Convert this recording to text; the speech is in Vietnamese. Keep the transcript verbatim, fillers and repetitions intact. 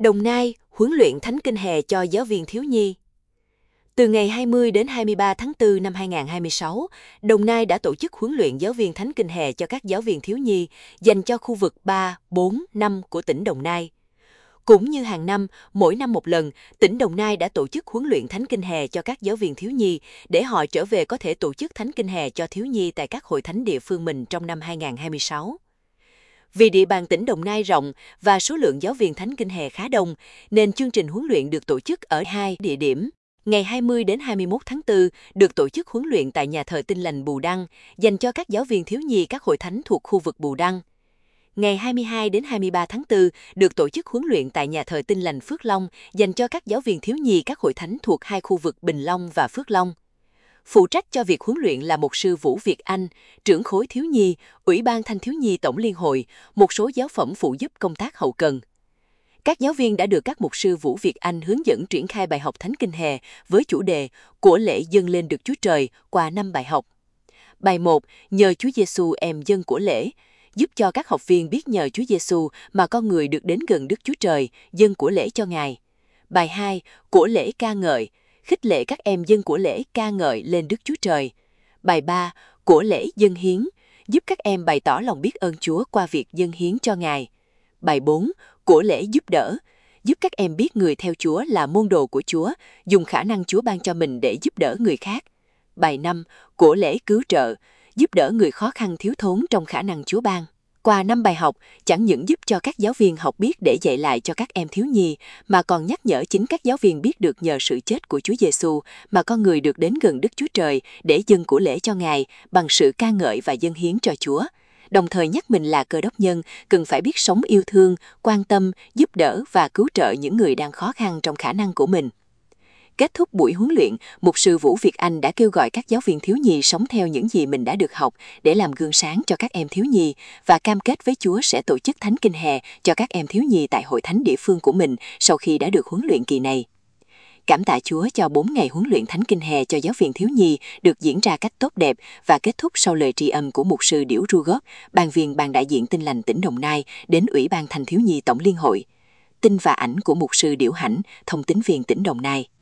Đồng Nai, huấn luyện thánh kinh hè cho giáo viên thiếu nhi. Từ ngày hai mươi đến hai mươi ba tháng tư năm hai nghìn không trăm hai mươi sáu, Đồng Nai đã tổ chức huấn luyện giáo viên thánh kinh hè cho các giáo viên thiếu nhi dành cho khu vực ba, bốn, năm của tỉnh Đồng Nai. Cũng như hàng năm, mỗi năm một lần, tỉnh Đồng Nai đã tổ chức huấn luyện thánh kinh hè cho các giáo viên thiếu nhi để họ trở về có thể tổ chức thánh kinh hè cho thiếu nhi tại các hội thánh địa phương mình trong năm hai nghìn không trăm hai mươi sáu. Vì địa bàn tỉnh Đồng Nai rộng và số lượng giáo viên thánh kinh hè khá đông, nên chương trình huấn luyện được tổ chức ở hai địa điểm. Ngày hai mươi đến hai mươi mốt tháng tư được tổ chức huấn luyện tại nhà thờ Tin Lành Bù Đăng, dành cho các giáo viên thiếu nhi các hội thánh thuộc khu vực Bù Đăng. Ngày hai mươi hai đến hai mươi ba tháng tư được tổ chức huấn luyện tại nhà thờ Tin Lành Phước Long, dành cho các giáo viên thiếu nhi các hội thánh thuộc hai khu vực Bình Long và Phước Long. Phụ trách cho việc huấn luyện là mục sư Vũ Việt Anh, trưởng khối thiếu nhi, Ủy ban Thanh thiếu nhi Tổng liên hội, một số giáo phẩm phụ giúp công tác hậu cần. Các giáo viên đã được các mục sư Vũ Việt Anh hướng dẫn triển khai bài học Thánh Kinh hè với chủ đề Của lễ dâng lên được Chúa Trời qua năm bài học. Bài một, nhờ Chúa Giêsu em dâng của lễ, giúp cho các học viên biết nhờ Chúa Giêsu mà con người được đến gần Đức Chúa Trời, dâng của lễ cho Ngài. Bài hai, của lễ ca ngợi, khích lệ các em dâng của lễ ca ngợi lên Đức Chúa Trời. Bài ba, của lễ dâng hiến, giúp các em bày tỏ lòng biết ơn Chúa qua việc dâng hiến cho Ngài. Bài bốn, của lễ giúp đỡ, giúp các em biết người theo Chúa là môn đồ của Chúa, dùng khả năng Chúa ban cho mình để giúp đỡ người khác. Bài năm, của lễ cứu trợ, giúp đỡ người khó khăn thiếu thốn trong khả năng Chúa ban. Qua năm bài học, chẳng những giúp cho các giáo viên học biết để dạy lại cho các em thiếu nhi, mà còn nhắc nhở chính các giáo viên biết được nhờ sự chết của Chúa Giêsu mà con người được đến gần Đức Chúa Trời để dâng của lễ cho Ngài bằng sự ca ngợi và dâng hiến cho Chúa. Đồng thời nhắc mình là Cơ Đốc nhân, cần phải biết sống yêu thương, quan tâm, giúp đỡ và cứu trợ những người đang khó khăn trong khả năng của mình. Kết thúc buổi huấn luyện, mục sư Vũ Việt Anh đã kêu gọi các giáo viên thiếu nhi sống theo những gì mình đã được học để làm gương sáng cho các em thiếu nhi và cam kết với Chúa sẽ tổ chức Thánh Kinh hè cho các em thiếu nhi tại hội thánh địa phương của mình sau khi đã được huấn luyện kỳ này. Cảm tạ Chúa cho bốn ngày huấn luyện Thánh Kinh hè cho giáo viên thiếu nhi được diễn ra cách tốt đẹp và kết thúc sau lời tri ân của mục sư Điểu Ru Góp, ban viên ban đại diện Tin Lành tỉnh Đồng Nai đến Ủy ban Thanh thiếu nhi Tổng liên hội. Tin và ảnh của mục sư Điểu Hãnh, thông tín viên tỉnh Đồng Nai.